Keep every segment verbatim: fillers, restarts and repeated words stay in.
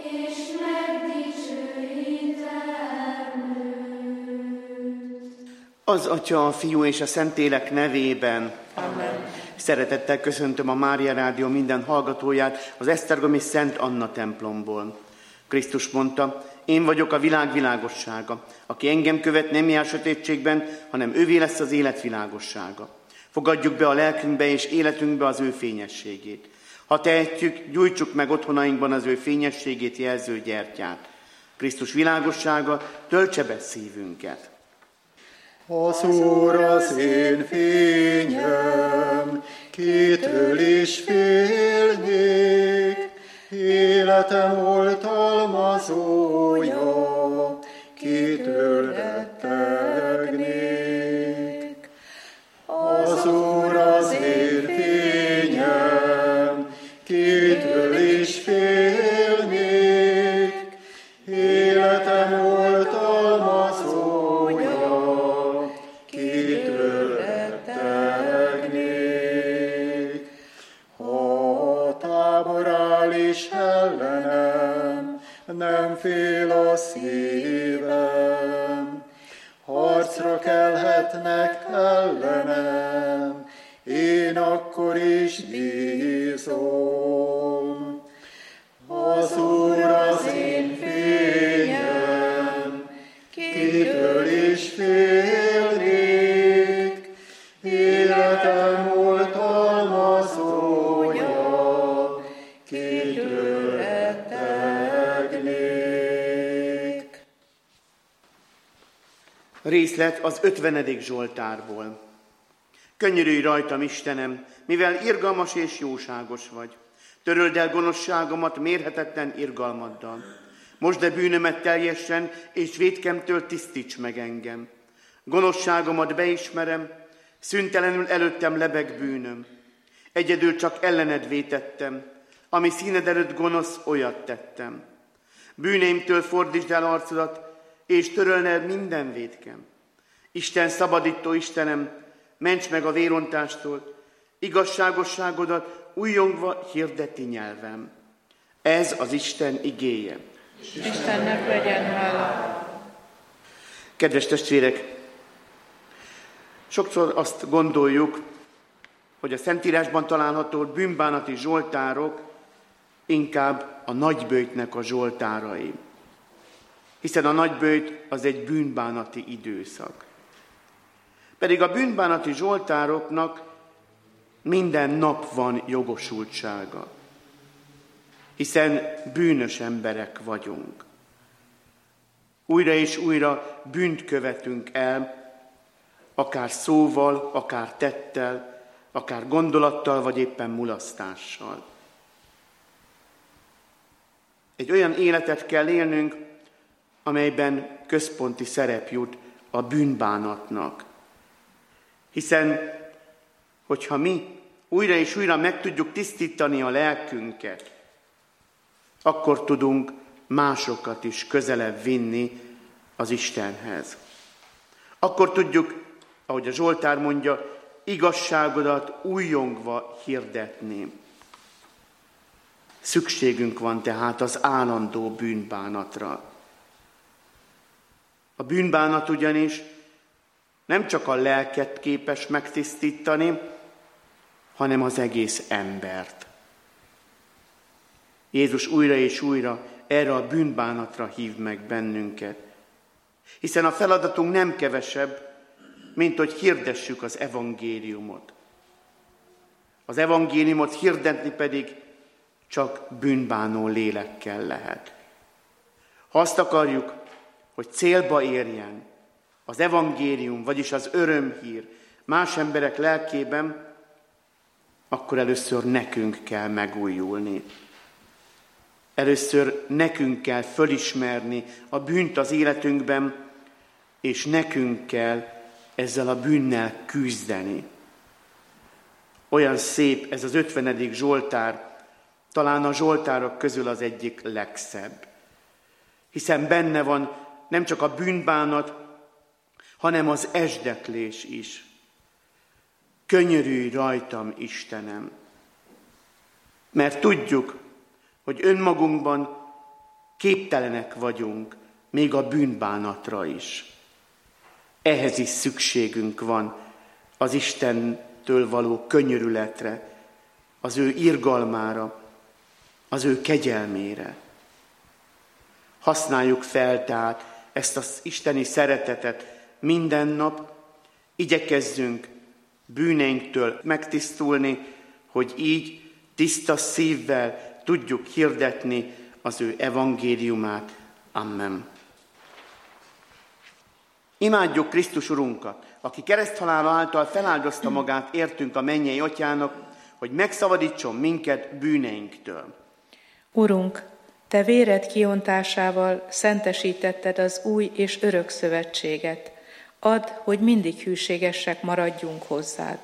és megdicsőítem őt. Az Atya, a Fiú és a Szentlélek nevében. Amen. Szeretettel köszöntöm a Mária Rádió minden hallgatóját az esztergomi Szent Anna templomból. Krisztus mondta, én vagyok a világ világossága. Aki engem követ, nem jár sötétségben, hanem ővé lesz az élet világossága. Fogadjuk be a lelkünkbe és életünkbe az ő fényességét. Ha tehetjük, gyújtsuk meg otthonainkban az ő fényességét jelző gyertyát. Krisztus világossága töltse be szívünket. Az Úr az én fényem, kitől is félnék, életem oltalmazója, kitől rettegnék. Az Úr az én fényem, kitől is félnék, életem oltalmazója, kitől rettegnék. Ha tábor áll is ellenem, nem fél a szívem. Harcra kelhetnek ellenem, én akkor is bízom. Az Úr az én fényem, kitől is félnék, életem oltalmazója, kitől rettegnék. Részlet az ötvenedik Zsoltárból. Könyörülj rajtam, Istenem, mivel irgalmas és jóságos vagy. Töröld el gonoszságomat mérhetetlen irgalmaddal. Mosd le bűnömet teljesen, és vétkemtől tisztíts meg engem. Gonoszságomat beismerem, szüntelenül előttem lebeg bűnöm. Egyedül csak ellened vétettem, ami színed előtt gonosz, olyat tettem. Bűneimtől fordítsd el arcodat, és törölne el minden vétkem. Isten szabadító Istenem, ments meg a vérontástól, igazságosságodat újjongva hirdeti nyelvem. Ez az Isten igéje. Istennek legyen hála. Kedves testvérek, sokszor azt gondoljuk, hogy a Szentírásban található bűnbánati zsoltárok inkább a nagyböjtnek a zsoltárai. Hiszen a nagyböjt az egy bűnbánati időszak. Pedig a bűnbánati zsoltároknak minden nap van jogosultsága. Hiszen bűnös emberek vagyunk. Újra és újra bűnt követünk el, akár szóval, akár tettel, akár gondolattal, vagy éppen mulasztással. Egy olyan életet kell élnünk, amelyben központi szerep jut a bűnbánatnak. Hiszen, hogyha mi újra és újra meg tudjuk tisztítani a lelkünket, akkor tudunk másokat is közelebb vinni az Istenhez. Akkor tudjuk, ahogy a Zsoltár mondja, igazságodat újjongva hirdetni. Szükségünk van tehát az állandó bűnbánatra. A bűnbánat ugyanis nem csak a lelket képes megtisztítani, hanem az egész embert. Jézus újra és újra erre a bűnbánatra hív meg bennünket. Hiszen a feladatunk nem kevesebb, mint hogy hirdessük az evangéliumot. Az evangéliumot hirdetni pedig csak bűnbánó lélekkel lehet. Ha azt akarjuk, hogy célba érjen az evangélium, vagyis az örömhír más emberek lelkében, akkor először nekünk kell megújulni. Először nekünk kell fölismerni a bűnt az életünkben, és nekünk kell ezzel a bűnnel küzdeni. Olyan szép ez az ötvenedik Zsoltár, talán a zsoltárok közül az egyik legszebb. Hiszen benne van nem csak a bűnbánat, hanem az esdeklés is. Könyörülj rajtam, Istenem! Mert tudjuk, hogy önmagunkban Képtelenek vagyunk még a bűnbánatra is. Ehhez is szükségünk van az Istentől való könyörületre, az ő irgalmára, az ő kegyelmére. Használjuk fel tehát ezt az isteni szeretetet minden nap, igyekezzünk bűneinktől megtisztulni, hogy így tiszta szívvel tudjuk hirdetni az ő evangéliumát. Amen. Imádjuk Krisztus Urunkat, aki kereszthalála által feláldozta magát értünk a mennyei Atyának, hogy megszabadítson minket bűneinktől. Urunk, Te véred kiontásával szentesítetted az új és örök szövetséget. Add, hogy mindig hűségesek maradjunk hozzád.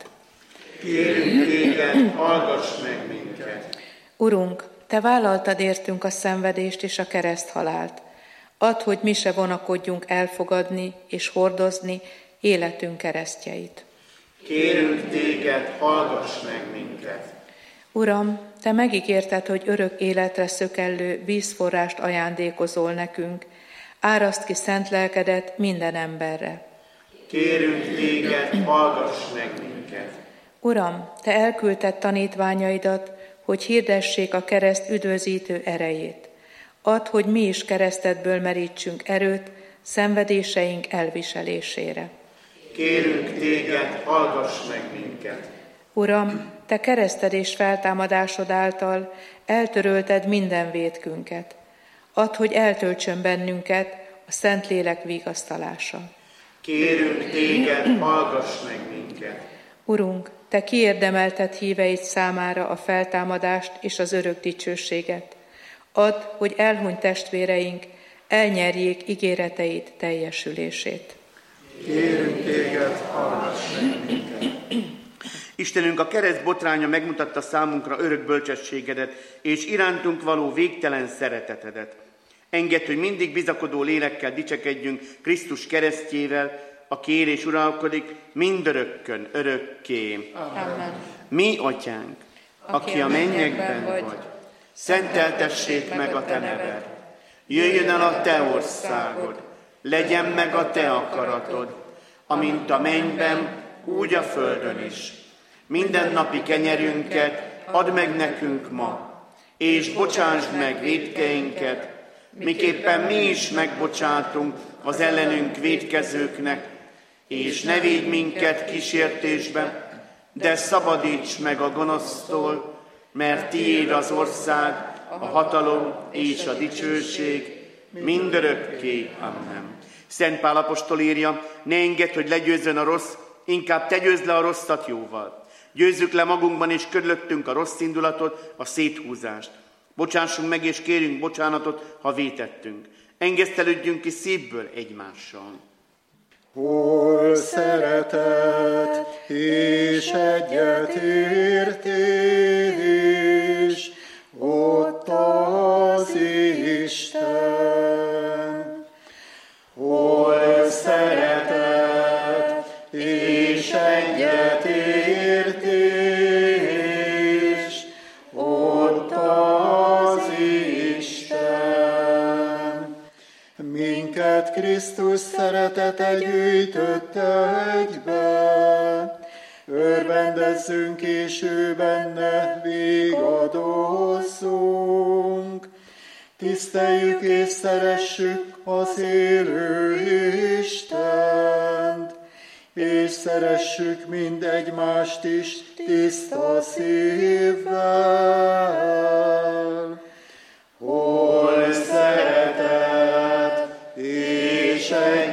Kérünk Téged, hallgass meg minket! Urunk, Te vállaltad értünk a szenvedést és a kereszthalált. Add, hogy mi se vonakodjunk elfogadni és hordozni életünk keresztjeit. Kérünk Téged, hallgass meg minket! Uram, Te megígérted, hogy örök életre szökellő vízforrást ajándékozol nekünk. Áraszd ki szent lelkedet minden emberre. Kérünk Téged, hallgass meg minket! Uram, Te elküldted tanítványaidat, hogy hirdessék a kereszt üdvözítő erejét. Add, hogy mi is keresztedből merítsünk erőt szenvedéseink elviselésére. Kérünk Téged, hallgass meg minket! Uram, Te kereszted és feltámadásod által eltörölted minden vétkünket. Add, hogy eltöltsön bennünket a Szentlélek vigasztalása. Kérünk Téged, hallgass meg minket! Urunk, Te kiérdemelted híveid számára a feltámadást és az örök dicsőséget. Add, hogy elhunyt testvéreink elnyerjék ígéreteid teljesülését. Kérünk Téged, hallgass meg minket! Istenünk, a kereszt botránya megmutatta számunkra örök bölcsességedet és irántunk való végtelen szeretetedet. Engedd, hogy mindig bizakodó lélekkel dicsekedjünk Krisztus keresztjével, a kérés uralkodik mindörökkön, örökké. Amen. Mi, Atyánk, aki a mennyekben vagy, szenteltessék meg a Te neved. Jöjjön el a Te országod, legyen meg a Te akaratod, amint a mennyben, úgy a földön is. Minden napi kenyerünket add meg nekünk ma, és bocsásd meg vétkeinket, miképpen mi is megbocsátunk az ellenünk vétkezőknek, és ne védj minket kísértésbe, de szabadíts meg a gonosztól, mert tiéd az ország, a hatalom és a dicsőség mindörökké. Amen. Szent Pál apostol írja, ne engedd, hogy legyőzzön a rossz, inkább te győzd le a rosszat jóval. Győzzük le magunkban és körülöttünk a rossz indulatot, a széthúzást. Bocsássunk meg és kérjünk bocsánatot, ha vétettünk. Engesztelődjünk ki szívből egymással. Hol szeretet és egyetértés, ott az Isten. Hol szeretet és egyetértés, ott az Isten. Minket Krisztus szeretete gyűjtötte egybe, örvendezzünk és ő benne végadozzunk. Tiszteljük és szeressük az élő Istent, és szeressük mind egymást is tiszta szívvel. Hol szeretet és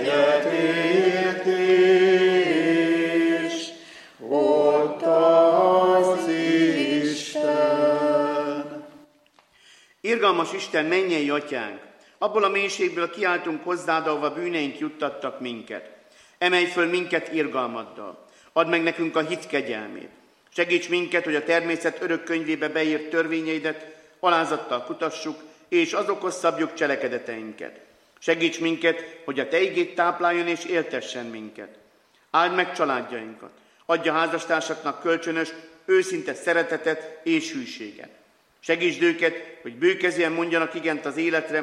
egyetértés, ott az Isten. Irgalmas Isten, mennyei Atyánk, abból a mélységből kiáltunk hozzád, ahova bűneink juttattak minket. Emelj föl minket irgalmaddal. Add meg nekünk a hit kegyelmét. Segíts minket, hogy a természet örök könyvébe beírt törvényeidet alázattal kutassuk, és azokhoz szabjuk cselekedeteinket. Segíts minket, hogy a Te igéd tápláljon és éltessen minket. Áld meg családjainkat. Adj a házastársaknak kölcsönös, őszinte szeretetet és hűséget. Segítsd őket, hogy bőkezően mondjanak igent az életre,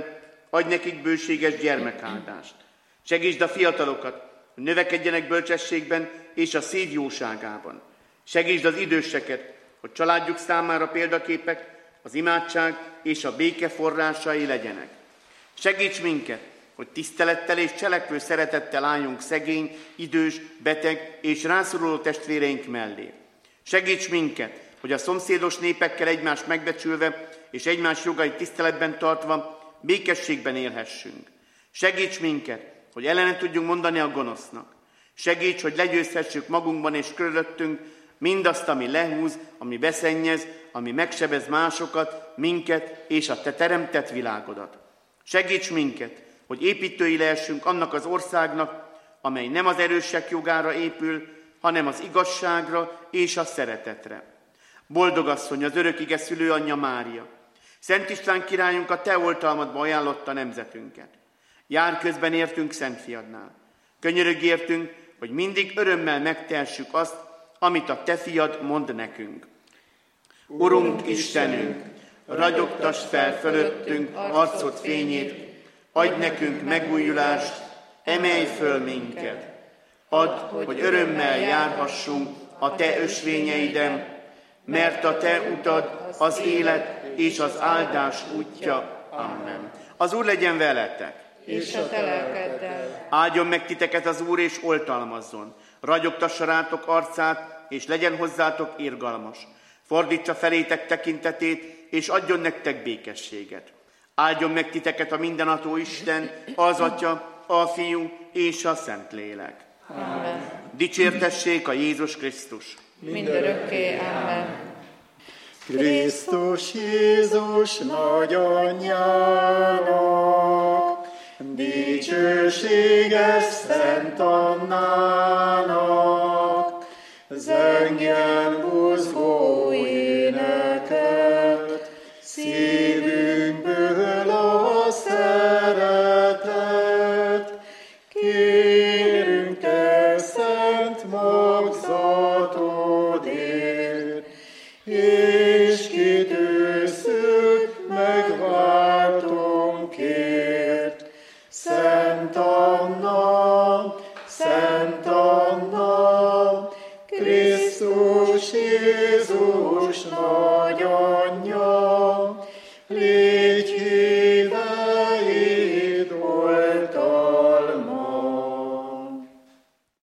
adj nekik bőséges gyermekáldást. Segítsd a fiatalokat, hogy növekedjenek bölcsességben és a szív jóságában. Segítsd az időseket, hogy családjuk számára példaképek, az imádság és a béke forrásai legyenek. Segíts minket, hogy tisztelettel és cselekvő szeretettel álljunk szegény, idős, beteg és rászoruló testvéreink mellé. Segíts minket, hogy a szomszédos népekkel egymást megbecsülve és egymás jogait tiszteletben tartva békességben élhessünk. Segíts minket, hogy ellene tudjunk mondani a gonosznak. Segíts, hogy legyőzhessük magunkban és körülöttünk mindazt, ami lehúz, ami beszennyez, ami megsebez másokat, minket és a te teremtett világodat. Segíts minket, hogy építői lehessünk annak az országnak, amely nem az erősek jogára épül, hanem az igazságra és a szeretetre. Boldog asszony, az örök ige szülőanyja Mária, Szent István királyunk a te oltalmadba ajánlotta nemzetünket. Jár közben értünk Szent Fiadnál. Könyörögj értünk, hogy mindig örömmel megtehessük azt, amit a te fiad mond nekünk. Urunk Istenünk, ragyogtass fel fölöttünk arcod fényét, adj nekünk megújulást, emelj föl minket. Add, hogy örömmel járhassunk a te ösvényeiden, mert a te utad az élet és az áldás útja. Amen. Az Úr legyen veletek. És a te lelkeddel. Áldjon meg titeket az Úr, és oltalmazzon. Ragyogtassa rátok arcát, és legyen hozzátok irgalmas. Fordítsa felétek tekintetét, és adjon nektek békességet. Áldjon meg titeket a mindenható Isten, az Atya, a Fiú és a Szentlélek. Amen. Dicsértessék a Jézus Krisztus. Mindörökké. Amen. Krisztus Jézus nagyanyjának, dicsőséges Szent Annának, zengjen buzgó éneket, szívünkből a szeretet. Kérünk te szent magzatodért, és kitűzzük megváltónkért. Szent Anna, Szent Anna, Krisztus Jézus nagyanyja,